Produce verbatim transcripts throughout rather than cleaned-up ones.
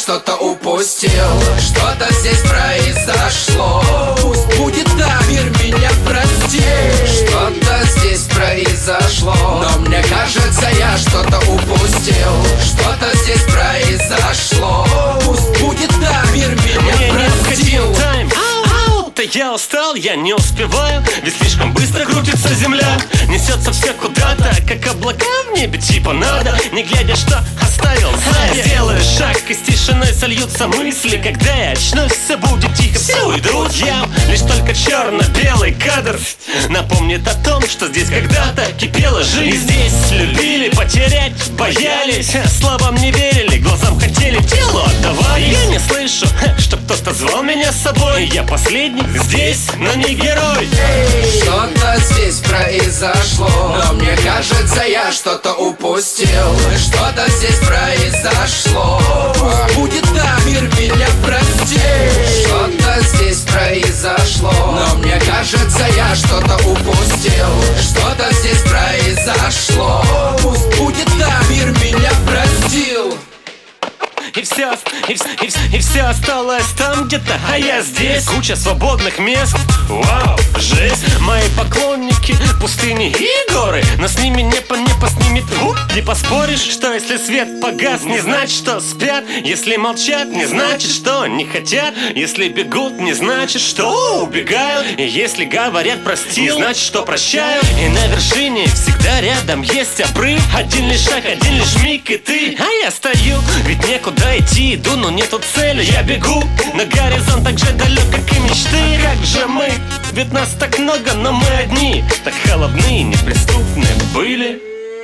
что-то упустил. Что-то здесь произошло. Пусть будет так, мир меня прости. Что-то здесь произошло, но мне кажется, я что-то упустил. Что-то здесь произошло. Пусть будет так, мир меня простил. Я устал, я не успеваю, ведь слишком быстро крутится земля. Несется все куда-то, как облака в небе, типа надо, не глядя, что оставил сзади. Сделаю шаг, и с тишиной сольются мысли. Когда я очнусь, все будет тихо, все уйдут в ям. Лишь только черно-белый кадр напомнит о том, что здесь когда-то кипела жизнь. И здесь любили, потерять боялись, словам не верили, глазам хотели, телу отдавали. Я не слышу, что кто-то звал меня с собой. Я последний здесь, но не герой. Что-то здесь произошло, но мне кажется, я что-то упустил. Что-то здесь произошло. Пусть будет так, мир меня прости. Что-то здесь произошло, но мне кажется, я что-то упустил. Что-то здесь произошло. Пусть будет так, мир меня простил. И все, и, все, и, все, и все осталось там где-то, а я здесь. Куча свободных мест, вау, жесть. Мои поклонники, пустыни и горы, но с ними не, по, не поснимет, не поспоришь. Что если свет погас, не значит, что спят. Если молчат, не значит, что не хотят. Если бегут, не значит, что убегают. И если говорят прости, не значит, что прощают. И на вершине всегда рядом есть обрыв. Один лишь шаг, один лишь миг, и ты. А я стою, ведь некуда идти, иду, но нету цели. Я бегу, на горизонт так же далек, как и мечты. Как же мы, ведь нас так много, но мы одни. Так холодны и неприступны были.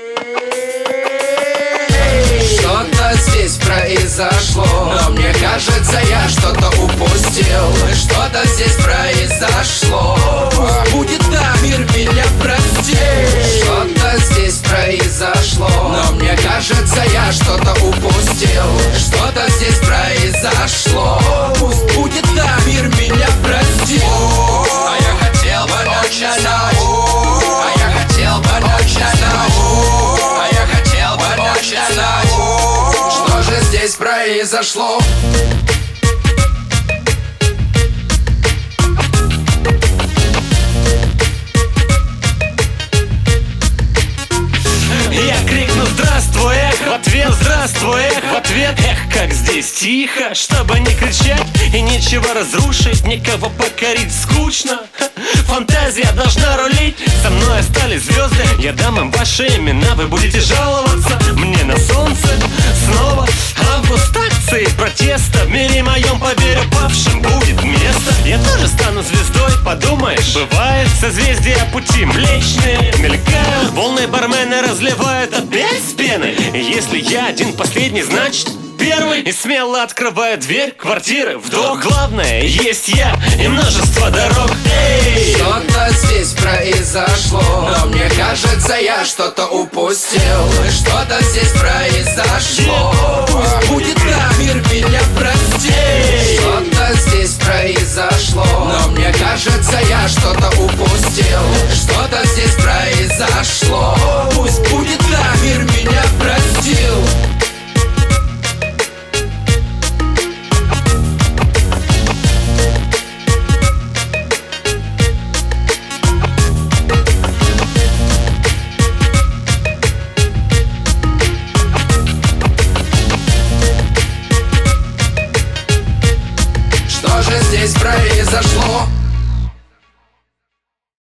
Что-то здесь произошло, но мне кажется, я что-то упустил. Что-то здесь произошло. Пусть будет так, мир меня прости. Что-то здесь произошло, но мне кажется, я что-то упустил. Что-то здесь произошло. Пусть будет так, мир меня прости. А я хотел бы начинать. А я хотел бы начинать. А я хотел бы начинать. Что же здесь произошло? Я крикну здравствуй, эх, в ответ здравствуй, эх, в ответ эх, как здесь тихо, чтобы не кричать и ничего разрушить, никого покорить скучно. Фантазия должна рулить, со мной остались звезды, я дам им ваши имена, вы будете жаловаться мне на солнце. Снова август, акции протеста, в мире моем, поверю, павшим будет место. Я тоже стану звездой, подумаешь, бывает, созвездия пути млечные мелькают, волны бармены разливают опять с пены. И если я один последний, значит первый. И смело открываю дверь квартиры, вдох. Главное, есть я и множество дорог. Эй! Что-то здесь произошло, но мне кажется, я что-то упустил. Что-то здесь произошло. Пусть будет так, мир меня прости. Что-то здесь произошло, но мне кажется, я что-то